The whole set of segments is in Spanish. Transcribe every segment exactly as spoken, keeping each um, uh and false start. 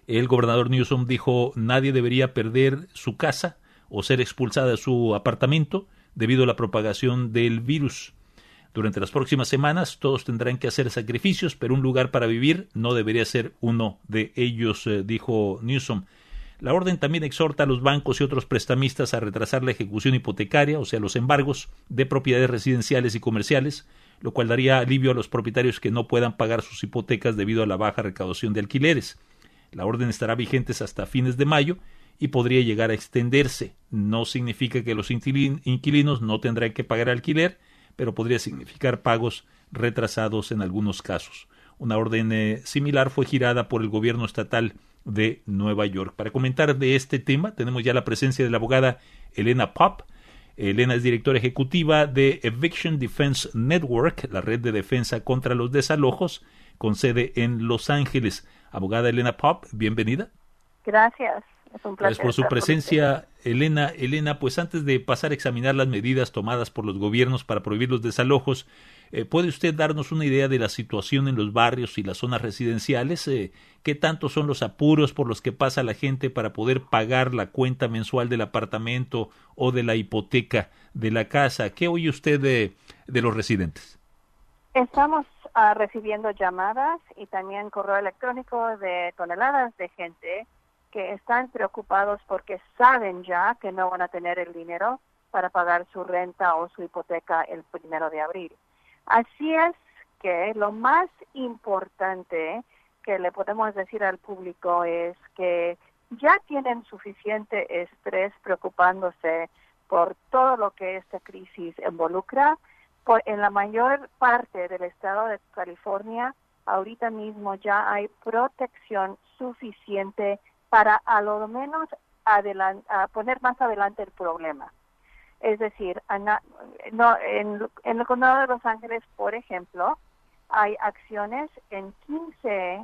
El gobernador Newsom dijo nadie debería perder su casa o ser expulsada de su apartamento debido a la propagación del virus. Durante las próximas semanas todos tendrán que hacer sacrificios, pero un lugar para vivir no debería ser uno de ellos, eh, dijo Newsom. La orden también exhorta a los bancos y otros prestamistas a retrasar la ejecución hipotecaria, o sea, los embargos de propiedades residenciales y comerciales, lo cual daría alivio a los propietarios que no puedan pagar sus hipotecas debido a la baja recaudación de alquileres. La orden estará vigente hasta fines de mayo y podría llegar a extenderse. No significa que los inquilinos no tendrán que pagar alquiler, pero podría significar pagos retrasados en algunos casos. Una orden eh, similar fue girada por el gobierno estatal de Nueva York. Para comentar de este tema tenemos ya la presencia de la abogada Elena Popp. Elena es directora ejecutiva de Eviction Defense Network, la red de defensa contra los desalojos, con sede en Los Ángeles. Abogada Elena Popp, bienvenida. Gracias. Es un placer. Gracias por su presencia, Elena. Elena, pues antes de pasar a examinar las medidas tomadas por los gobiernos para prohibir los desalojos, eh, ¿puede usted darnos una idea de la situación en los barrios y las zonas residenciales? Eh, ¿Qué tanto son los apuros por los que pasa la gente para poder pagar la cuenta mensual del apartamento o de la hipoteca de la casa? ¿Qué oye usted de, de los residentes? Estamos uh, recibiendo llamadas y también correo electrónico de toneladas de gente que están preocupados porque saben ya que no van a tener el dinero para pagar su renta o su hipoteca el primero de abril. Así es que lo más importante que le podemos decir al público es que ya tienen suficiente estrés preocupándose por todo lo que esta crisis involucra. Por, en la mayor parte del estado de California, ahorita mismo ya hay protección suficiente para a lo menos adelant, a poner más adelante el problema. Es decir, ana, no, en, en el condado de Los Ángeles, por ejemplo, hay acciones en quince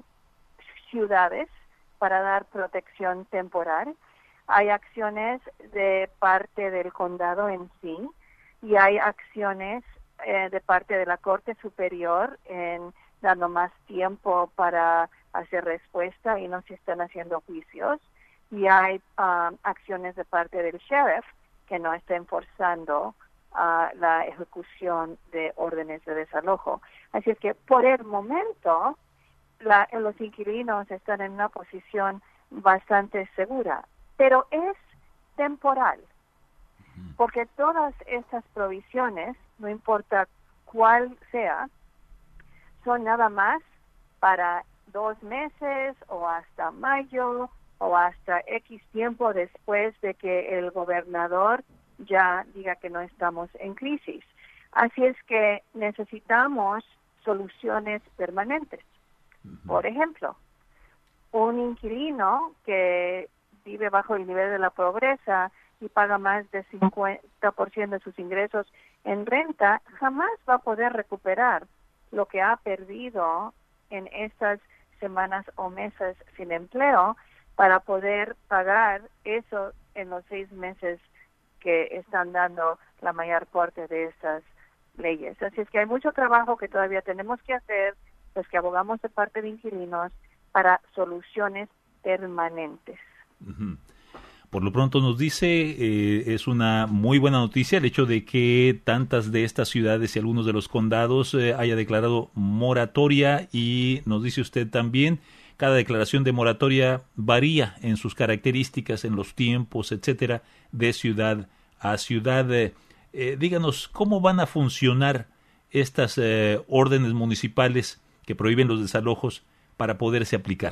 ciudades para dar protección temporal. Hay acciones de parte del condado en sí y hay acciones eh, de parte de la Corte Superior en dando más tiempo para hacer respuesta y no se están haciendo juicios. Y hay um, acciones de parte del sheriff que no está enforzando uh, la ejecución de órdenes de desalojo. Así es que por el momento la, los inquilinos están en una posición bastante segura, pero es temporal, porque todas estas provisiones, no importa cuál sea, son nada más para dos meses o hasta mayo o hasta X tiempo después de que el gobernador ya diga que no estamos en crisis. Así es que necesitamos soluciones permanentes. Por ejemplo, un inquilino que vive bajo el nivel de la pobreza y paga más del cincuenta por ciento de sus ingresos en renta, jamás va a poder recuperar lo que ha perdido en estas semanas o meses sin empleo para poder pagar eso en los seis meses que están dando la mayor parte de estas leyes. Así es que hay mucho trabajo que todavía tenemos que hacer, los que abogamos de parte de inquilinos, para soluciones permanentes. Uh-huh. Por lo pronto nos dice, eh, es una muy buena noticia el hecho de que tantas de estas ciudades y algunos de los condados eh, haya declarado moratoria, y nos dice usted también, cada declaración de moratoria varía en sus características, en los tiempos, etcétera, de ciudad a ciudad. Eh, eh, díganos, ¿cómo van a funcionar estas eh, órdenes municipales que prohíben los desalojos para poderse aplicar?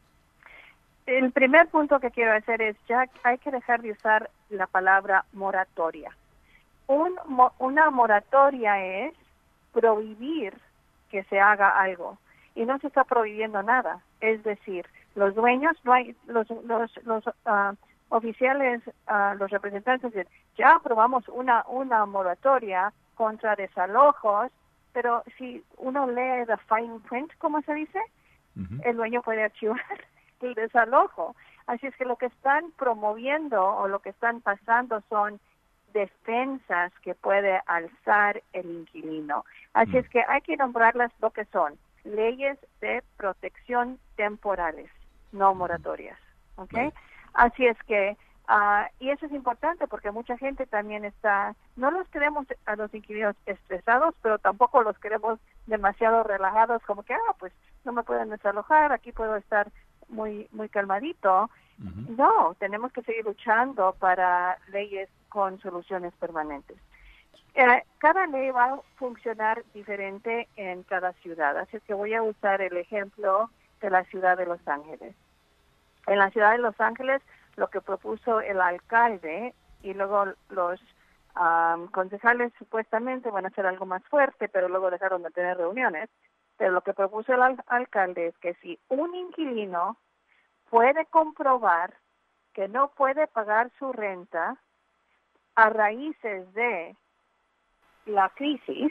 El primer punto que quiero hacer es ya hay que dejar de usar la palabra moratoria. Un, una moratoria es prohibir que se haga algo y no se está prohibiendo nada. Es decir, los dueños, no hay, los, los, los uh, oficiales, uh, los representantes dicen, ya aprobamos una, una moratoria contra desalojos, pero si uno lee the fine print, ¿cómo se dice? Uh-huh. El dueño puede archivar el desalojo. Así es que lo que están promoviendo o lo que están pasando son defensas que puede alzar el inquilino. Así mm. es que hay que nombrarlas lo que son, leyes de protección temporales. no moratorias. ¿Ok? Vale. Así es que, uh, y eso es importante porque mucha gente también está, no los queremos a los inquilinos estresados, pero tampoco los queremos demasiado relajados, como que, ah, pues no me pueden desalojar, aquí puedo estar muy muy calmadito. Uh-huh. No, tenemos que seguir luchando para leyes con soluciones permanentes. Eh, cada ley va a funcionar diferente en cada ciudad, así que voy a usar el ejemplo de la ciudad de Los Ángeles. En la ciudad de Los Ángeles, lo que propuso el alcalde y luego los um, concejales supuestamente van a hacer algo más fuerte, pero luego dejaron de tener reuniones. Pero lo que propuso el al- alcalde es que si un inquilino puede comprobar que no puede pagar su renta a raíces de la crisis,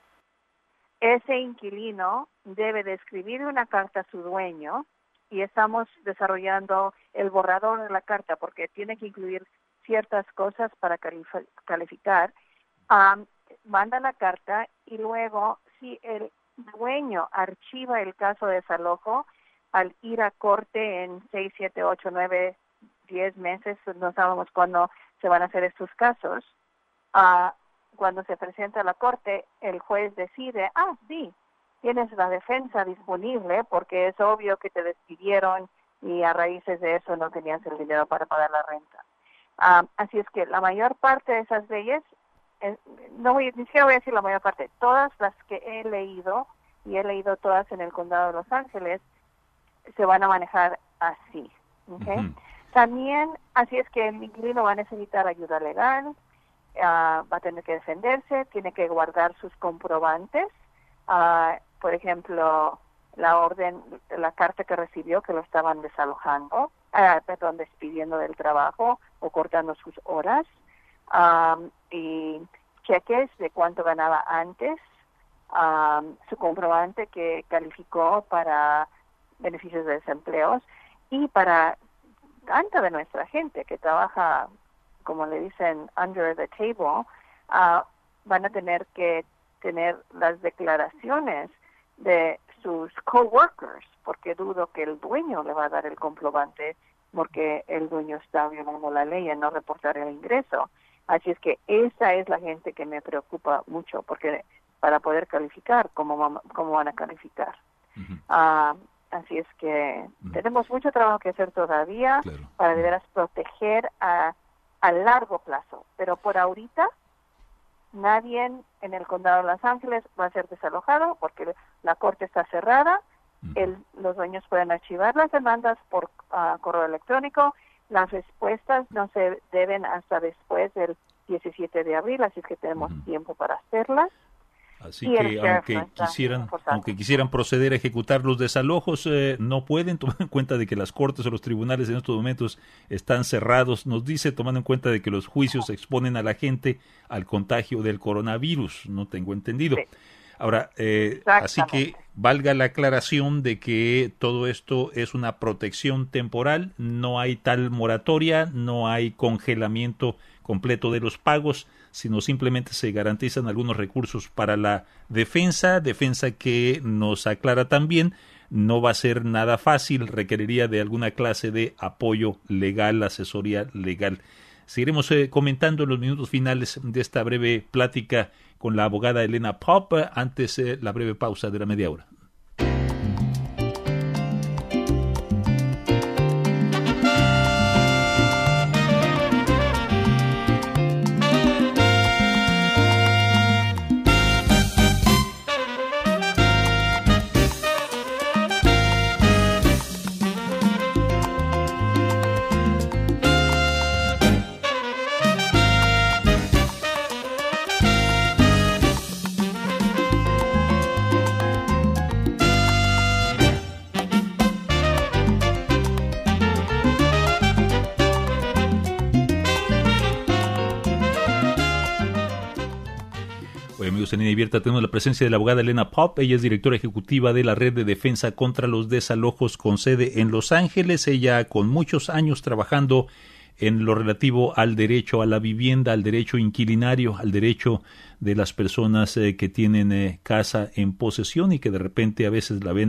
ese inquilino debe de escribir una carta a su dueño, y estamos desarrollando el borrador de la carta porque tiene que incluir ciertas cosas para calif- calificar. Um, manda la carta y luego si el dueño archiva el caso de desalojo al ir a corte en seis, siete, ocho, nueve, diez meses, no sabemos cuándo se van a hacer estos casos, uh, cuando se presenta a la corte, el juez decide, ah, sí, tienes la defensa disponible porque es obvio que te despidieron y a raíces de eso no tenías el dinero para pagar la renta. Um, así es que la mayor parte de esas leyes, eh, no voy, ni siquiera voy a decir la mayor parte, todas las que he leído, y he leído todas en el condado de Los Ángeles, se van a manejar así. ¿Okay? Uh-huh. También, así es que el inquilino va a necesitar ayuda legal, uh, va a tener que defenderse, tiene que guardar sus comprobantes. Uh, por ejemplo, la orden, la carta que recibió que lo estaban desalojando, uh, perdón, despidiendo del trabajo o cortando sus horas, um, y cheques de cuánto ganaba antes, um, su comprobante que calificó para beneficios de desempleos y para tanta de nuestra gente que trabaja, como le dicen, under the table, uh, van a tener que tener las declaraciones de sus coworkers, porque dudo que el dueño le va a dar el comprobante, porque el dueño está violando la ley en no reportar el ingreso. Así es que esa es la gente que me preocupa mucho, porque para poder calificar, ¿cómo, cómo van a calificar? Uh-huh. Uh, así es que uh-huh. tenemos mucho trabajo que hacer todavía, claro, para de veras proteger a, a largo plazo, pero por ahorita nadie en el condado de Los Ángeles va a ser desalojado porque la corte está cerrada. Uh-huh. El, los dueños pueden archivar las demandas por uh, correo electrónico. Las respuestas no se deben hasta después del diecisiete de abril, así que tenemos uh-huh. tiempo para hacerlas. Así y que aunque no quisieran aunque quisieran proceder a ejecutar los desalojos, eh, no pueden, tomando en cuenta de que las cortes o los tribunales en estos momentos están cerrados. Nos dice, tomando en cuenta de que los juicios exponen a la gente al contagio del coronavirus, no tengo entendido. Sí. Ahora, eh, así que valga la aclaración de que todo esto es una protección temporal, no hay tal moratoria, no hay congelamiento completo de los pagos, sino simplemente se garantizan algunos recursos para la defensa, defensa que nos aclara también, no va a ser nada fácil, requeriría de alguna clase de apoyo legal, asesoría legal. Seguiremos eh, comentando en los minutos finales de esta breve plática con la abogada Elena Popp, antes eh, la breve pausa de la media hora. Amigos en Línea Abierta, tenemos la presencia de la abogada Elena Popp. Ella es directora ejecutiva de la Red de Defensa contra los Desalojos con sede en Los Ángeles. Ella con muchos años trabajando en lo relativo al derecho a la vivienda, al derecho inquilinario, al derecho de las personas eh, que tienen eh, casa en posesión y que de repente a veces la ven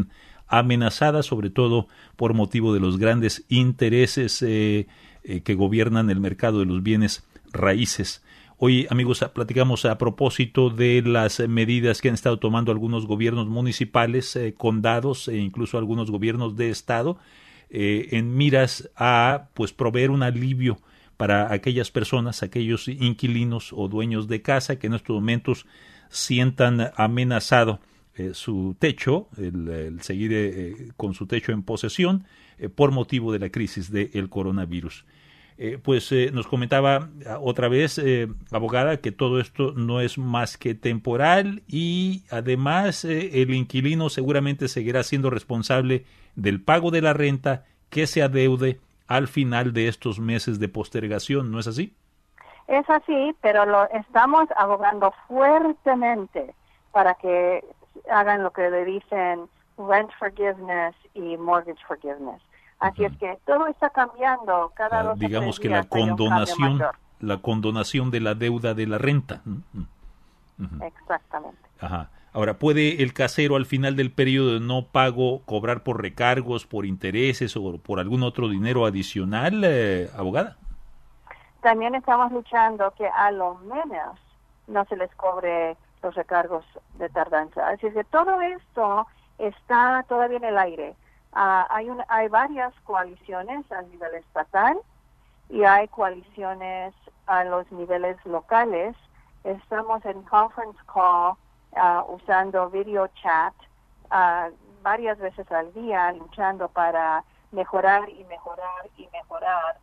amenazada, sobre todo por motivo de los grandes intereses eh, eh, que gobiernan el mercado de los bienes raíces. Hoy, amigos, platicamos a propósito de las medidas que han estado tomando algunos gobiernos municipales, eh, condados e incluso algunos gobiernos de estado eh, en miras a pues proveer un alivio para aquellas personas, aquellos inquilinos o dueños de casa que en estos momentos sientan amenazado eh, su techo, el, el seguir eh, con su techo en posesión eh, por motivo de la crisis del coronavirus. Eh, pues eh, nos comentaba otra vez, eh, abogada, que todo esto no es más que temporal y además eh, el inquilino seguramente seguirá siendo responsable del pago de la renta que se adeude al final de estos meses de postergación, ¿no es así? Es así, pero lo estamos abogando fuertemente para que hagan lo que le dicen rent forgiveness y mortgage forgiveness. Así uh-huh. es que todo está cambiando cada dos uh, digamos o tres que días la condonación la condonación de la deuda de la renta. Uh-huh. Exactamente. Ajá. Ahora, ¿puede el casero al final del periodo de no pago cobrar por recargos, por intereses o por algún otro dinero adicional, eh, abogada? También estamos luchando que a lo menos no se les cobre los recargos de tardanza. Así que todo esto está todavía en el aire. Uh, hay, un, hay varias coaliciones a nivel estatal y hay coaliciones a los niveles locales. Estamos en conference call uh, usando video chat uh, varias veces al día, luchando para mejorar y mejorar y mejorar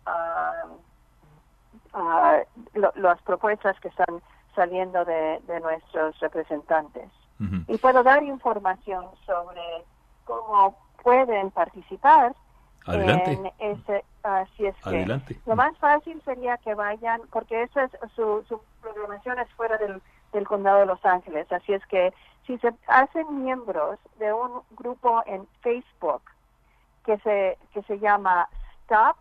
uh, uh, lo, las propuestas que están saliendo de, de nuestros representantes. Uh-huh. Y puedo dar información sobre cómo pueden participar. Adelante. En ese, uh, si es que Adelante. Lo más fácil sería que vayan, porque esa es su, su programación es fuera del, del condado de Los Ángeles, así es que si se hacen miembros de un grupo en Facebook que se que se llama Stop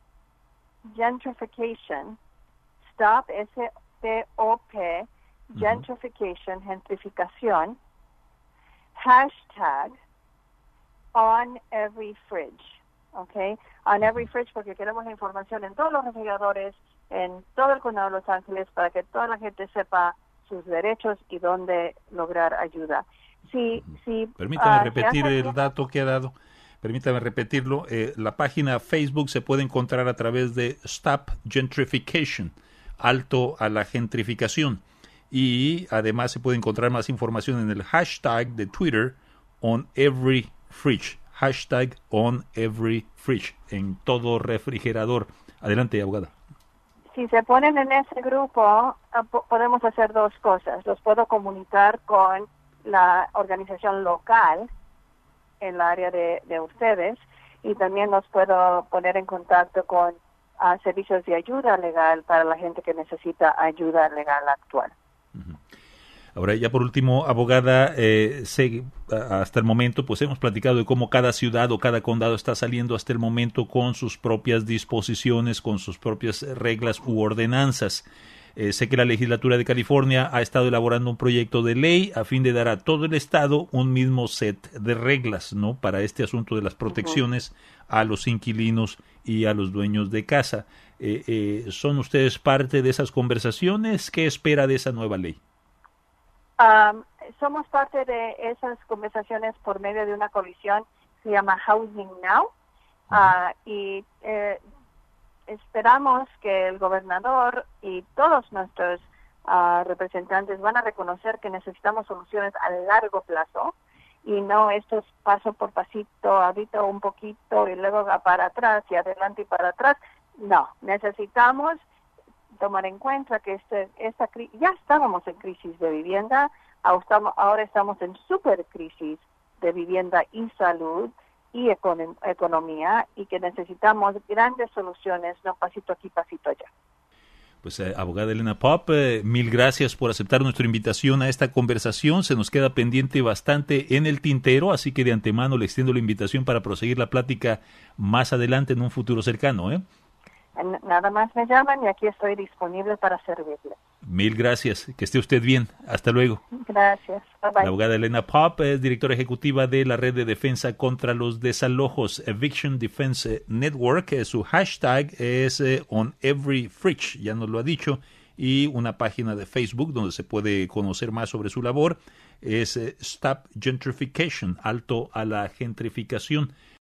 Gentrification, Stop S T O P Gentrification, uh-huh. gentrificación, hashtag On Every Fridge, ¿ok? On Every Fridge, porque queremos la información en todos los refrigeradores, en todo el condado de Los Ángeles, para que toda la gente sepa sus derechos y dónde lograr ayuda. Si, si, Permítame uh, repetir si el dato que ha dado. Permítame repetirlo. Eh, la página Facebook se puede encontrar a través de Stop Gentrification, alto a la gentrificación. Y además se puede encontrar más información en el hashtag de Twitter, On Every Fridge, hashtag On Every Fridge, en todo refrigerador. Adelante, abogada. Si se ponen en ese grupo, podemos hacer dos cosas. Los puedo comunicar con la organización local en el área de, de ustedes y también los puedo poner en contacto con uh, servicios de ayuda legal para la gente que necesita ayuda legal actual. Uh-huh. Ahora, ya por último, abogada, eh, sé, hasta el momento pues hemos platicado de cómo cada ciudad o cada condado está saliendo hasta el momento con sus propias disposiciones, con sus propias reglas u ordenanzas. Eh, sé que la legislatura de California ha estado elaborando un proyecto de ley a fin de dar a todo el estado un mismo set de reglas, ¿no?, para este asunto de las protecciones uh-huh. a los inquilinos y a los dueños de casa. Eh, eh, ¿Son ustedes parte de esas conversaciones? ¿Qué espera de esa nueva ley? Um, somos parte de esas conversaciones por medio de una coalición que se llama Housing Now uh-huh. uh, y eh, esperamos que el gobernador y todos nuestros uh, representantes van a reconocer que necesitamos soluciones a largo plazo y no estos paso por pasito, ahorita un poquito y luego para atrás y adelante y para atrás. No, necesitamos tomar en cuenta que este, esta ya estábamos en crisis de vivienda, ahora estamos en super crisis de vivienda y salud y econ- economía y que necesitamos grandes soluciones, no pasito aquí, pasito allá. Pues eh, abogada Elena Popp, eh, mil gracias por aceptar nuestra invitación a esta conversación. Se nos queda pendiente bastante en el tintero, así que de antemano le extiendo la invitación para proseguir la plática más adelante en un futuro cercano, ¿eh? Nada más me llaman y aquí estoy disponible para servirles. Mil gracias. Que esté usted bien. Hasta luego. Gracias. Bye bye. La abogada Elena Popp es directora ejecutiva de la Red de Defensa contra los Desalojos, Eviction Defense Network. Su hashtag es eh, On Every Fridge, ya nos lo ha dicho, y una página de Facebook donde se puede conocer más sobre su labor es eh, Stop Gentrification, alto a la gentrificación.